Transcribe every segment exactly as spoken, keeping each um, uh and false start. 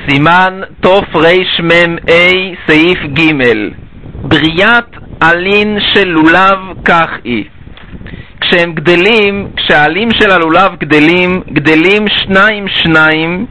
סימן תוף ריש מם אי סעיף ג' בריאת עלין של לולב כך היא. כשהם גדלים, כשהעלים של הלולב גדלים, גדלים שניים שניים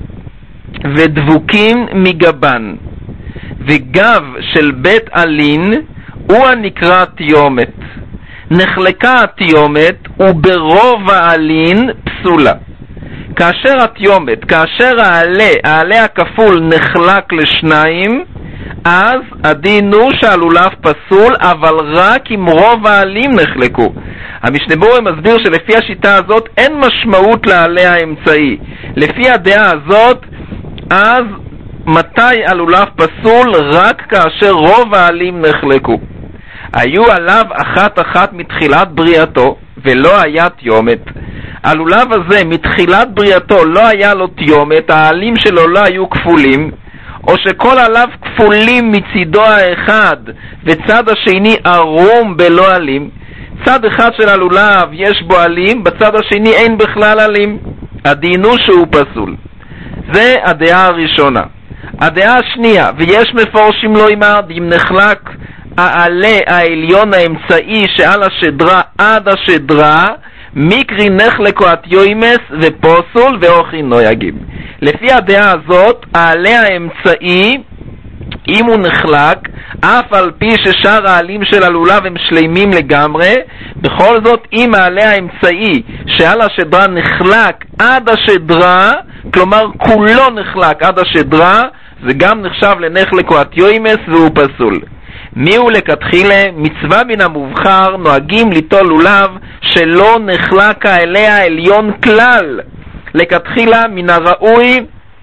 ודבוקים מגבן, וגב של בית עלין הוא הנקרא תיומת. נחלקה התיומת וברוב העלין פסולה. כאשר התיומת, כאשר העלה, העלה הכפול נחלק לשניים, אז הדין הוא שהלולב פסול, אבל רק אם רוב העלים נחלקו. המשנה ברורה מסביר שלפי השיטה הזאת אין משמעות לעלה האמצעי. לפי הדעה הזאת, אז מתי הלולב פסול? רק כאשר רוב העלים נחלקו. היו עליו אחת אחת מתחילת בריאתו ולא היה תיומת. הלולב הזה מתחילת בריאתו לא היה לו תיומת, העלים שלו לא היו כפולים, או שכל עליו כפולים מצידו האחד וצד השני ערום בלא עלים. צד אחד של הלולב יש בו עלים, בצד השני אין בכלל עלים. הדין הוא שהוא פסול. זה הדעה הראשונה. הדעה השנייה, ויש מפורשים לו אמר, אם נחלק העלה העליון האמצעי שעל השדרה עד השדרה, מקרי נחלקו התיומס ופוסול ואוכי נויגים. לפי הדעה הזאת, העלה האמצעי, אם הוא נחלק, אף על פי ששאר העלים של הלולב הם שלימים לגמרי, בכל זאת אם העלה האמצעי שעל השדרה נחלק עד השדרה, כלומר כולו נחלק עד השדרה, זה גם נחשב לנחלקו התיומס והוא פסול. מי הוא לכתחילה? מצווה מן המובחר נוהגים ליטול לולב שלא נחלק העלה העליון כלל. לכתחילה מן הראוי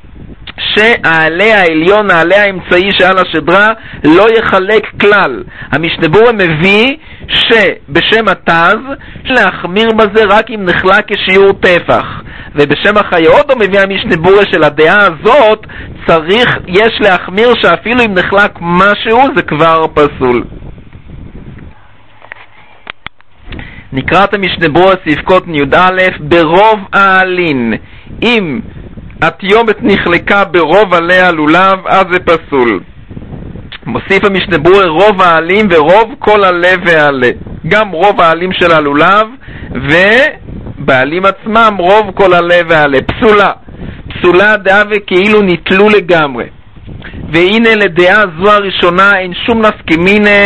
שהעלה העליון, העלה האמצעי שעל השדרה, לא יחלק כלל. המשנה ברורה מביא שבשם התז להחמיר בזה רק אם נחלק כשיעור טפח, ובשם החיות הוא מביא המשנה ברורה של הדעה הזאת צריך, יש להחמיר שאפילו אם נחלק משהו זה כבר פסול. נקרא את המשנה ברורה ספקות י"א ברוב העלין. אם התיומת נחלקה ברוב עלי הלולב, אז זה פסול. מוסיף המשנה ברורה רוב העלים ורוב כל עלה ועלה. גם רוב העלים של הלולב ובעלים עצמם רוב כל עלה ועלה. פסולה. פסולה דעה וכאילו ניטלו לגמרי. והנה לדעה זו הראשונה אין שום נפקמינה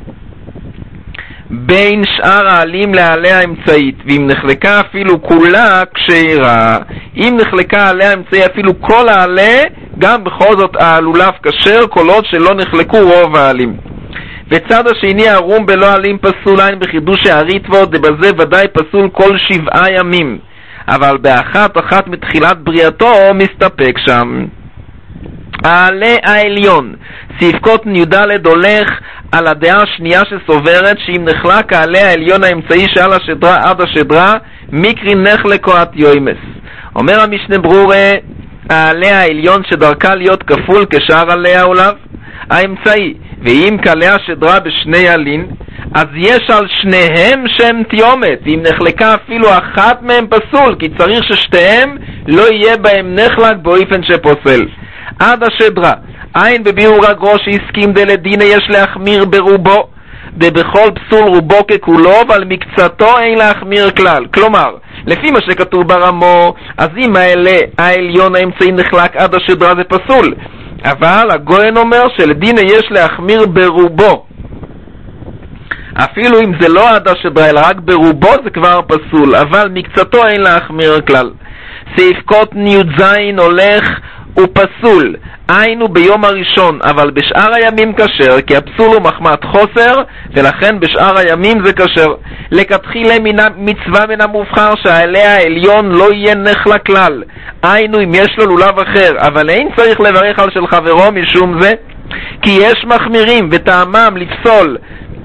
בין שאר העלים לעלה האמצעית, ואם נחלקה אפילו כולה כשרה. אם נחלקה עליה האמצעי אפילו כל העלה, גם בכל זאת הלולב כשר, כל עוד שלא נחלקו רוב העלים. וצד השני ערום בלא עלים פסול אין בחידוש העריתבו, דבזה ודאי פסול כל שבעה ימים, אבל באחת אחת מתחילת בריאתו מסתפק שם. העלה העליון ספקות י"ד הולך על הדעה השנייה שסוברת שאם נחלק העלה העליון האמצעי שעל השדרה עד השדרה, מקרי נחלקו התיומס. אומר המשנה ברורה, העלה העליון שדרכה להיות כפול כשאר עלי העולב האמצעי, ואם כעלה השדרה בשני עלין, אז יש על שניהם שם תיומת. אם נחלקה אפילו אחת מהם פסול, כי צריך ששתיהם לא יהיה בהם נחלק באופן שפוסל. עד השדרה אין בביאור הגרוש הסכים דלדינה יש להחמיר ברובו, דבכל פסול רובו ככולו, אבל מקצתו אין להחמיר כלל. כלומר, לפי מה שכתוב ברמו, אז אם העלה העליון האמצעי נחלק עד השדרה זה פסול, אבל הגויין אומר שלדינה יש להחמיר ברובו, אפילו אם זה לא עד השדרה אלא רק ברובו זה כבר פסול, אבל מקצתו אין להחמיר כלל. סעיפקות י"ז הולך ופסול, היינו ביום הראשון, אבל בשאר הימים כשר, כי הפסול הוא מחמת חוסר, ולכן בשאר הימים זה כשר. לכתחילה מצווה מן המובחר שהעלה העליון לא יהיה נחלק כלל, היינו אם יש לו לולב אחר, אבל אין צריך לברך על של חברו משום זה, כי יש מחמירים וטעמם לפסול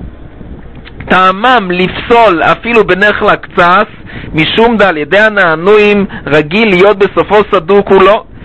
טעמם לפסול אפילו בנחלק צס, משום דה על ידי הנענועים רגיל להיות בסופו סדוק כולו,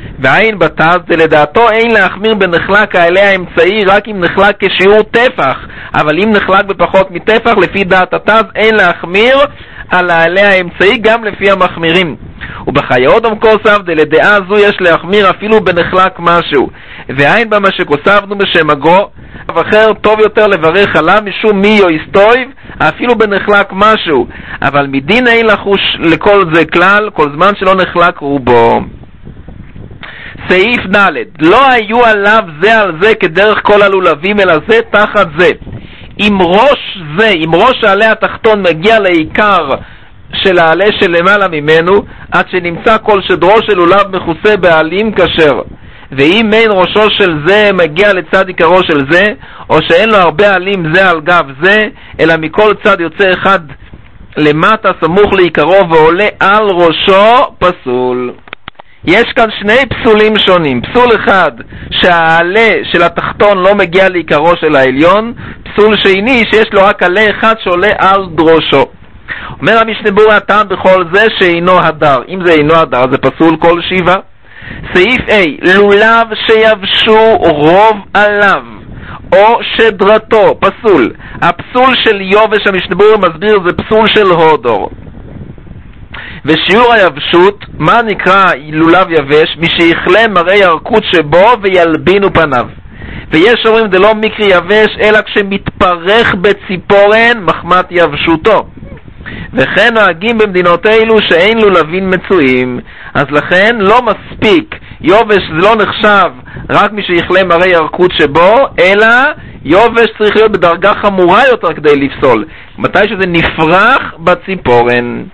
ועין בתז לדעתו אין להחמיר בנחלק העלה האמצעי רק אם נחלק כשיעור טפח, אבל אם נחלק בפחות מטפח לפי דעת התז אין להחמיר על העלה האמצעי גם לפי המחמירים. ובחיות המקוסף דלדעה זו יש להחמיר אפילו בנחלק משהו, ועין במה שכוספנו בשם הגו אחר טוב יותר לברך עליו משום מי יויסטויב אפילו בנחלק משהו, אבל מדין אין לחוש לכל זה כלל כל זמן שלא נחלק רובו. סעיף ד' לא היו עליו זה על זה כדרך כל הלולבים אלא זה תחת זה. אם ראש זה, אם ראש העלה התחתון מגיע לעיקר של העלה שלמעלה ממנו עד שנמצא כל שדרו של לולב מכוסה בעלים כשר, ואם אין ראשו של זה מגיע לצד עיקרו של זה, או שאין לו הרבה עלים זה על גב זה, אלא מכל צד יוצא אחד למטה סמוך לעיקרו ועולה על ראשו, פסול. יש כאן שני פסולים שונים. פסול אחד שהעלה של התחתון לא מגיע לעיקרו של העליון, פסול שני שיש לו רק עלה אחד שעולה על דרושו. אומר המשנה ברורה הטעם בכל זה שאינו הדר. אם זה אינו הדר זה פסול כל שיבה. סעיף A לולב שיבשו רוב עליו או שדרתו, פסול. הפסול של יובש המשנה ברורה מסביר זה פסול של הודור. ושיעור היבשות, מה נקרא לולב יבש? מי שיכלה מראה ירקות שבו וילבינו פניו. ויש אומרים זה לא מקרי יבש אלא כשמתפרך בציפורן מחמת יבשותו. וכן נוהגים במדינות אלו שאין לולבים מצויים, אז לכן לא מספיק יובש, זה לא נחשב רק מי שיכלה מראה ירקות שבו, אלא יובש צריך להיות בדרגה חמורה יותר כדי לפסול, מתי שזה נפרח בציפורן.